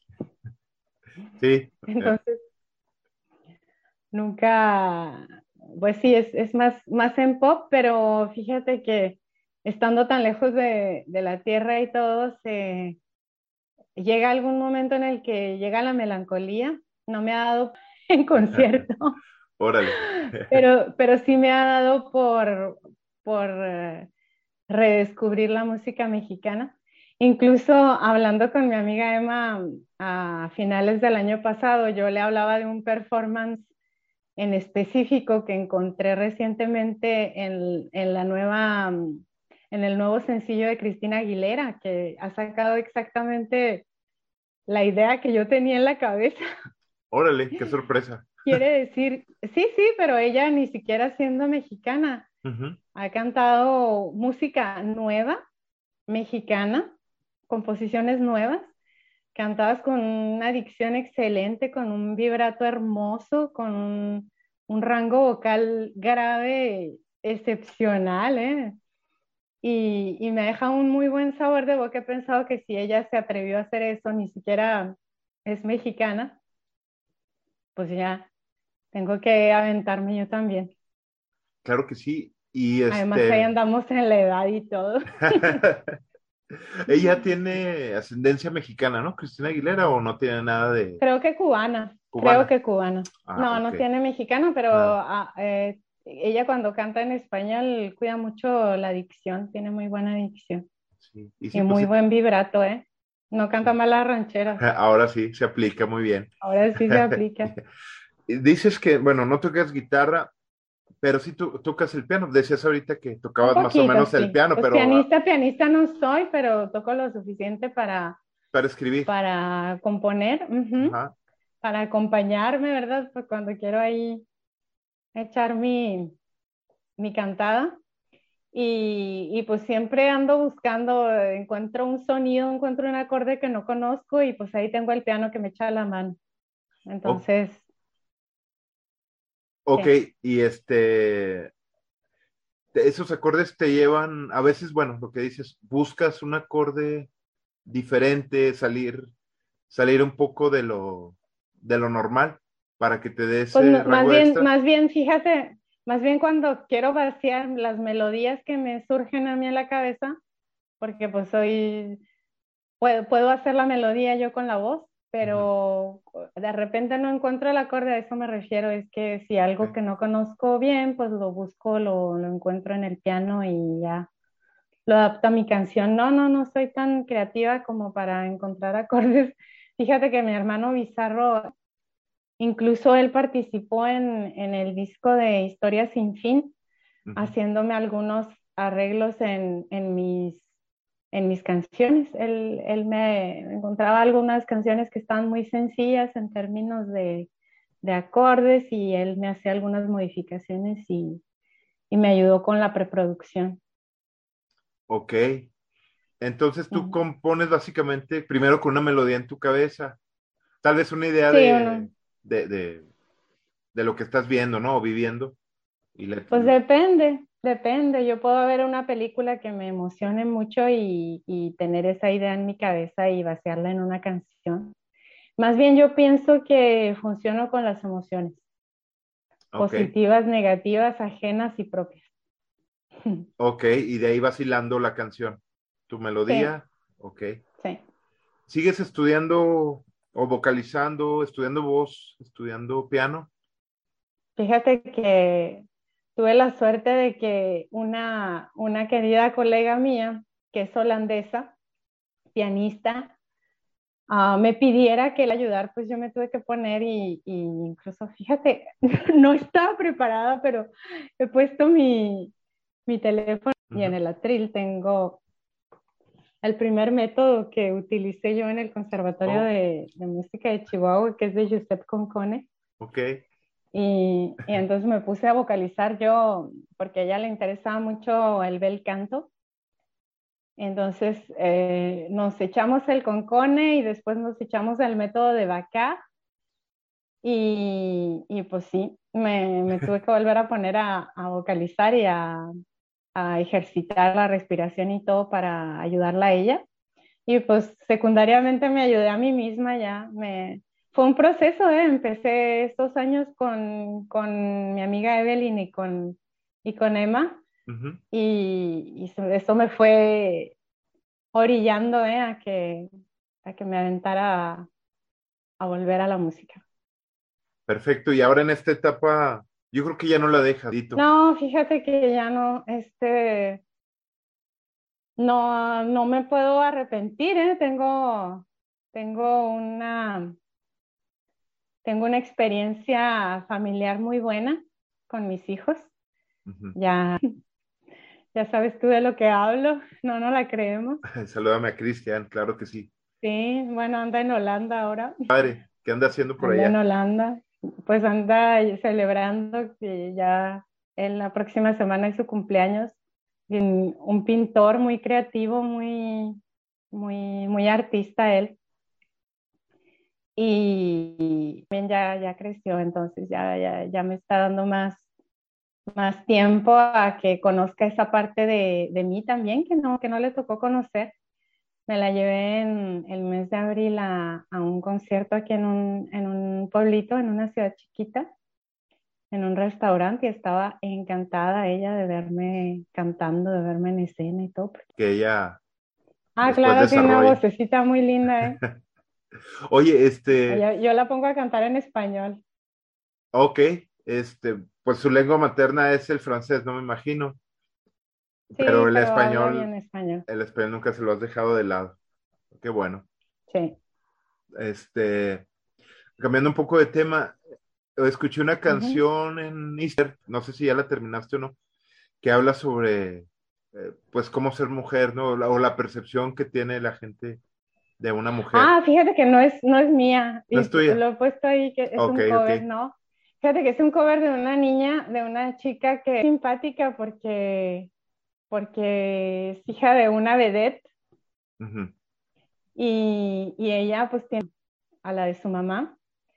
Sí, Entonces, nunca, pues sí, es más en pop, pero fíjate que estando tan lejos de la tierra y todo, llega algún momento en el que llega la melancolía. No me ha dado en concierto, órale. pero sí me ha dado por redescubrir la música mexicana. Incluso hablando con mi amiga Emma a finales del año pasado, yo le hablaba de un performance en específico que encontré recientemente en el nuevo sencillo de Cristina Aguilera, que ha sacado exactamente la idea que yo tenía en la cabeza. Órale, qué sorpresa. Quiere decir, sí, sí, pero ella ni siquiera siendo mexicana, Ujú. ha cantado música nueva, mexicana, composiciones nuevas, cantadas con una dicción excelente, con un vibrato hermoso, con un rango vocal grave excepcional, ¿eh? Y me deja un muy buen sabor de boca. He pensado que si ella se atrevió a hacer eso, ni siquiera es mexicana, pues ya tengo que aventarme yo también. Claro que sí. Y Además, ahí andamos en la edad y todo. ella tiene ascendencia mexicana, ¿no? Cristina Aguilera o no tiene nada de Creo cubana. que cubana. Ah, No, ok. no tiene mexicano, pero Nada. ella cuando canta en español cuida mucho la dicción, tiene muy buena dicción Sí. Y sí, y pues muy sí. buen vibrato, ¿eh? No canta Sí. mal las rancheras, Ahora sí, se aplica muy bien. ahora sí se aplica. Y dices que, bueno, no tocas guitarra, pero sí tocas el piano. Decías ahorita que Un tocabas más o poquito, menos el sí. piano, Pues pero pianista no soy, pero toco lo suficiente para escribir. para componer, ujú, Ajá. para acompañarme, ¿verdad? Pues cuando quiero ahí echar mi cantada. Y pues siempre ando buscando, encuentro un sonido, encuentro un acorde que no conozco y pues ahí tengo el piano que me echa la mano. O- Entonces, ok, sí. y esos acordes te llevan, a veces, bueno, lo que dices, buscas un acorde diferente, salir un poco de lo normal para que te dé Pues ese rango extra. fíjate, más bien cuando quiero vaciar las melodías que me surgen a mí en la cabeza, porque pues puedo hacer la melodía yo con la voz, pero de repente no encuentro el acorde, a eso me refiero, es que si algo Ok. que no conozco bien, pues lo busco, lo encuentro en el piano y ya lo adapto a mi canción. No soy tan creativa como para encontrar acordes. Fíjate que mi hermano Bizarro, incluso él participó en el disco de Historia Sin Fin, Ujú. haciéndome algunos arreglos en mis canciones. Él me encontraba algunas canciones que estaban muy sencillas en términos de acordes y él me hacía algunas modificaciones y me ayudó con la preproducción. Ok. Entonces tú Ujú. compones básicamente primero con una melodía en tu cabeza, tal vez una idea Sí, uno. de, de, de lo que estás viendo, ¿no? O viviendo. Y Pues depende. Yo puedo ver una película que me emocione mucho y tener esa idea en mi cabeza y vaciarla en una canción. Más bien yo pienso que funciono con las emociones, ok, positivas, negativas, ajenas y propias. ok, y de ahí vas hilando la canción. Tu Sí, melodía, ok. sí. ¿Sigues estudiando o vocalizando, estudiando voz, estudiando piano? Fíjate que tuve la suerte de que una querida colega mía, que es holandesa, pianista, me pidiera que la ayudar, pues yo me tuve que poner y incluso, fíjate, no estaba preparada, pero he puesto mi teléfono y en Ujú. el atril tengo el primer método que utilicé yo en el Conservatorio Oh, de Música de Chihuahua, que es de Giuseppe Concone. ok. Y entonces me puse a vocalizar yo, porque a ella le interesaba mucho el bel canto. Entonces nos echamos el concone y después nos echamos el método de Bacá. Y pues sí, me tuve que volver a poner a vocalizar y a ejercitar la respiración y todo para ayudarla a ella. Y pues secundariamente me ayudé a mí misma ya. Fue un proceso, ¿eh? Empecé estos años con mi amiga Evelyn y con Emma Ujú. eso me fue orillando, ¿eh? A que me aventara a volver a la música. Perfecto. Y ahora en esta etapa, yo creo que ya no la dejas, Dito. No, fíjate que ya no, no me puedo arrepentir, ¿eh? Tengo una Tengo una experiencia familiar muy buena con mis hijos. Ujú. Ya, ya sabes tú de lo que hablo. No la creemos. Salúdame a Cristian, claro que sí. Sí, bueno, anda en Holanda ahora. Padre, ¿qué anda haciendo por Anda en allá? Holanda. Pues anda celebrando que ya en la próxima semana es su cumpleaños. Y un pintor muy creativo, muy artista él. Y también ya creció, entonces ya me está dando más tiempo a que conozca esa parte de mí también, que no le tocó conocer. Me la llevé en el mes de abril a un concierto aquí en un pueblito, en una ciudad chiquita, en un restaurante, y estaba encantada ella de verme cantando, de verme en escena y todo. Que ella Ah, después claro, tiene una desarrolle. vocecita muy linda, ¿eh? Oye, Yo la pongo a cantar en español. ok, pues su lengua materna es el francés, no me imagino, pero Sí, pero habla bien español. el español nunca se lo has dejado de lado. Qué bueno. Sí. Este, cambiando un poco de tema, escuché una Ujú. canción en Easter, no sé si ya la terminaste o no, que habla sobre, pues, cómo ser mujer, ¿no? O la percepción que tiene la gente de una mujer. Ah, fíjate que no es mía, ¿No y es tuya? lo he puesto ahí que es Ok, un ok. cover, ¿no? Fíjate que es un cover de una niña, de una chica que es simpática porque es hija de una vedette Ujú. y ella pues tiene a la de su mamá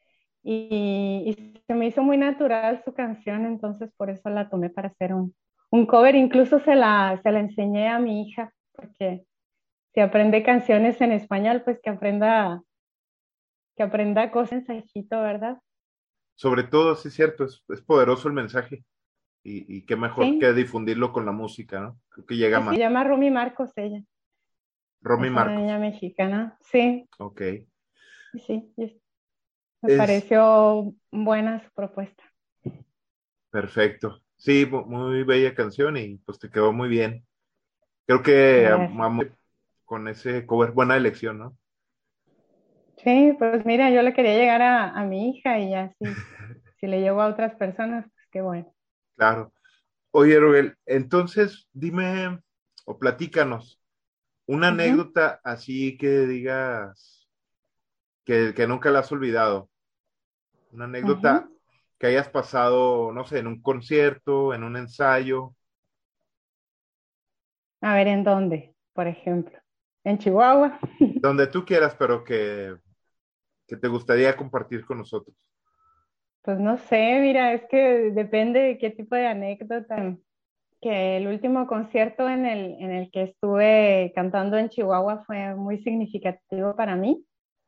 y se me hizo muy natural su canción, entonces por eso la tomé para hacer un cover, incluso se la enseñé a mi hija, porque si aprende canciones en español, pues que aprenda cosas, mensajito, ¿verdad? Sobre todo, sí es cierto, es poderoso el mensaje y qué mejor que Sí, difundirlo con la música, ¿no? Creo que llega así más. se llama Rumi Marcos ella, Romy es una Marcos. niña mexicana, sí. Ok. sí, me Es pareció buena su propuesta. perfecto. Sí, muy bella canción y pues te quedó muy bien. Creo que Gracias. con ese cover, buena elección, ¿no? Sí, pues mira, yo le quería llegar a mi hija y ya si le llego a otras personas, pues qué bueno. Claro. Oye, Rubel, entonces dime o platícanos una Ujú, anécdota así que digas que nunca la has olvidado. Una anécdota ujú. que hayas pasado, no sé, en un concierto, en un ensayo, A ver, ¿en dónde? Por ejemplo, en Chihuahua. donde tú quieras, pero que te gustaría compartir con nosotros. Pues no sé, mira, es que depende de qué tipo de anécdota. Que el último concierto en el que estuve cantando en Chihuahua fue muy significativo para mí,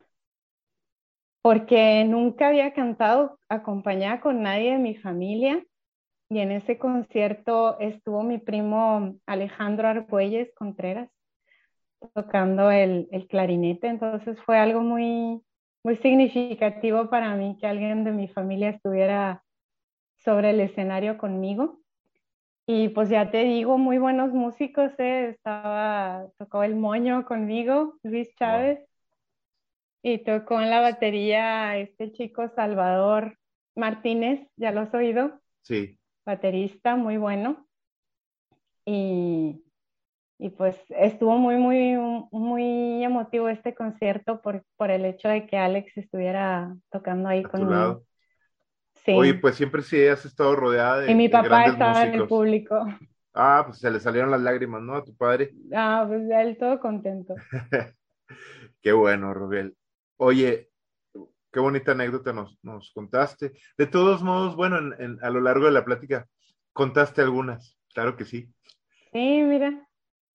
porque nunca había cantado acompañada con nadie de mi familia. Y en ese concierto estuvo mi primo Alejandro Argüelles Contreras tocando el clarinete, entonces fue algo muy significativo para mí que alguien de mi familia estuviera sobre el escenario conmigo. Y pues ya te digo, muy buenos músicos, tocó el moño conmigo, Luis Wow. Chávez, y tocó en la batería este chico Salvador Martínez, ¿ya lo has oído? Sí, Baterista, muy bueno. Y, y pues estuvo muy emotivo este concierto por el hecho de que Alex estuviera tocando ahí a tu conmigo. lado. Oye, Sí, pues siempre sí has estado rodeada y mi de papá grandes estaba en el músicos. público. Ah, pues se le salieron las lágrimas, ¿no? A tu padre. Ah, pues él todo contento. Qué bueno, Rubel. Oye, qué bonita anécdota nos contaste. De todos modos, bueno, a lo largo de la plática contaste algunas, claro que sí. Sí, mira,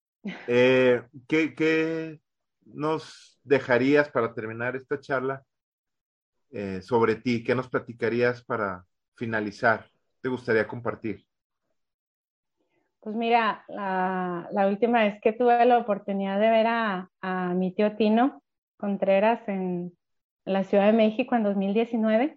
¿Qué nos dejarías para terminar esta charla sobre ti? ¿Qué nos platicarías para finalizar? ¿Te gustaría compartir? pues mira, la última vez que tuve la oportunidad de ver a mi tío Tino Contreras en la Ciudad de México en 2019,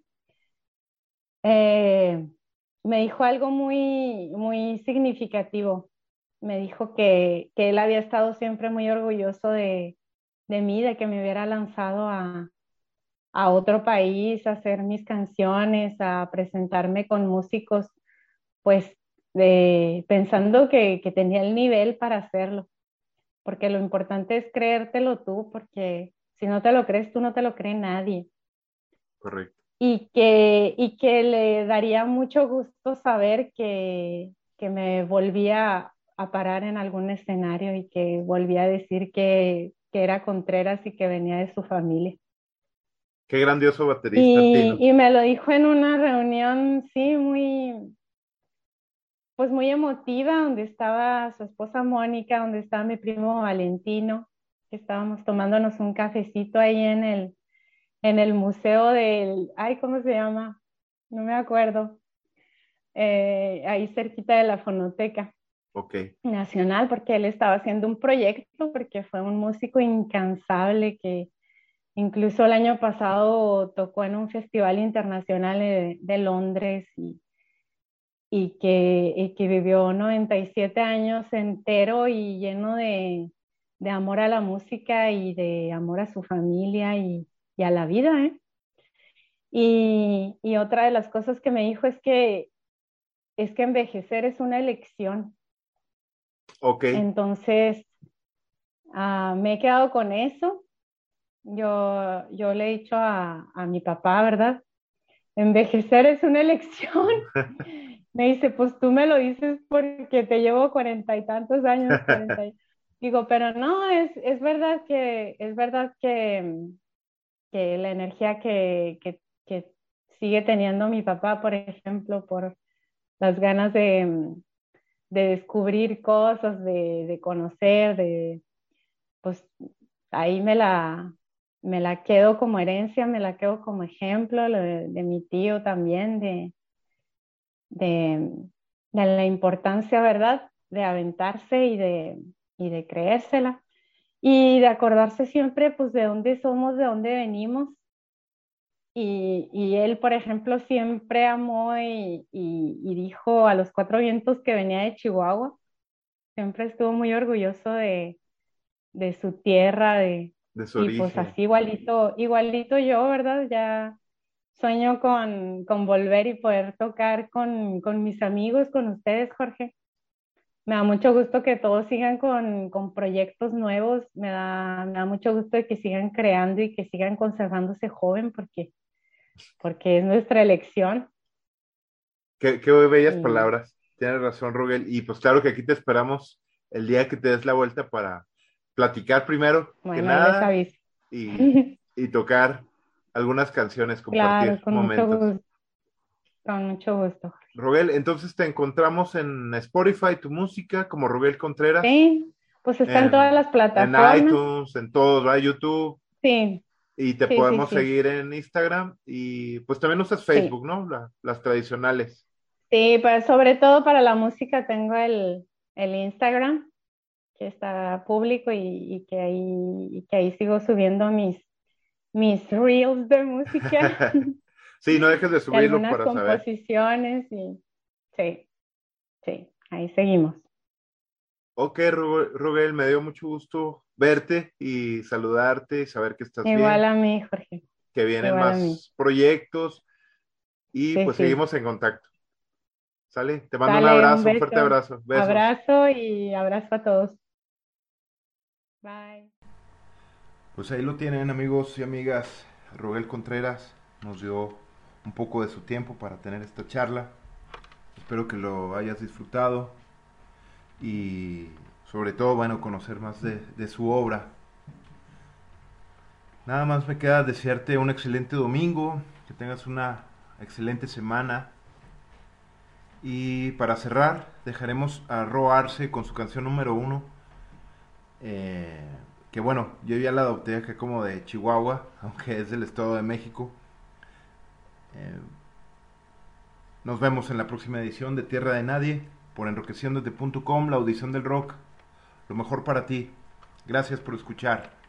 eh, me dijo algo muy significativo. Me dijo que él había estado siempre muy orgulloso de mí, de que me hubiera lanzado a otro país, a hacer mis canciones, a presentarme con músicos, pues pensando que tenía el nivel para hacerlo, porque lo importante es creértelo tú, porque si no te lo crees tú, no te lo cree nadie. Correcto. Y que le daría mucho gusto saber que me volvía a parar en algún escenario y que volvía a decir que era Contreras y que venía de su familia. Qué grandioso baterista, Y, Tino. y me lo dijo en una reunión, sí, pues muy emotiva, donde estaba su esposa Mónica, donde estaba mi primo Valentino, que estábamos tomándonos un cafecito ahí en el museo ay, ¿cómo se llama? No me acuerdo. Ahí cerquita de la Fonoteca Ok, Nacional, porque él estaba haciendo un proyecto, porque fue un músico incansable que incluso el año pasado tocó en un festival internacional de Londres y que vivió 97 años entero y lleno de amor a la música y de amor a su familia y a la vida, ¿eh? Y otra de las cosas que me dijo es que envejecer es una elección. ok. Entonces, me he quedado con eso. Yo le he dicho a mi papá, ¿verdad? Envejecer es una elección. Me dice, pues tú me lo dices porque te llevo 40 y tantos años, 40. Digo, pero no, es verdad que la energía que sigue teniendo mi papá, por ejemplo, por las ganas de descubrir cosas, de conocer, pues ahí me la quedo como herencia, me la quedo como ejemplo, lo de mi tío también, de, de la importancia, ¿verdad?, de aventarse y de creérsela y de acordarse siempre, pues, de dónde somos, de dónde venimos Y él, por ejemplo, siempre amó y dijo a los cuatro vientos que venía de Chihuahua. Siempre estuvo muy orgulloso de su tierra, de su y pues origen. así igualito yo, ¿verdad? Ya sueño con volver y poder tocar con mis amigos, con ustedes, Jorge. Me da mucho gusto que todos sigan con proyectos nuevos, me da mucho gusto de que sigan creando y que sigan conservándose joven porque es nuestra elección. Qué bellas Y palabras. Tienes razón, Rogel. Y pues claro que aquí te esperamos el día que te des la vuelta para platicar primero que bueno, ahí les nada aviso. y tocar algunas canciones, Claro, compartir momentos. con mucho gusto. Rogel, entonces te encontramos en Spotify, tu música, como Rogel Contreras, Sí, pues está en todas en, las en plataformas. iTunes, en todos, ¿verdad? YouTube, Sí, y te sí, sí, podemos sí, seguir en Instagram y pues también usas sí. Facebook, ¿no? Las tradicionales. Sí, pero sobre todo para la música tengo el Instagram, que está público y que ahí sigo subiendo mis reels de música Sí, no dejes de y subirlo algunas para saber. composiciones y sí, sí, ahí seguimos. Ok, Rogel, me dio mucho gusto verte y saludarte y saber que estás Igual bien, a mí, Jorge, que vienen igual a mí. más proyectos y Sí, pues sí. seguimos en contacto. ¿Sale? Te mando un Sale, un abrazo, un fuerte beso. abrazo. Besos. Abrazo y abrazo a todos. Bye. Pues ahí lo tienen, amigos y amigas. Rogel Contreras nos dio un poco de su tiempo para tener esta charla. Espero que lo hayas disfrutado y sobre todo, bueno, conocer más de su obra. Nada más me queda desearte un excelente domingo, que tengas una excelente semana. Y para cerrar, dejaremos a Ro Arce con su canción número uno. Que bueno, yo ya la adopté acá como de Chihuahua, aunque es del Estado de México. Eh, Nos vemos en la próxima edición de Tierra de Nadie por enroqueciéndote.com, la audición del rock. Lo mejor para ti. Gracias por escuchar.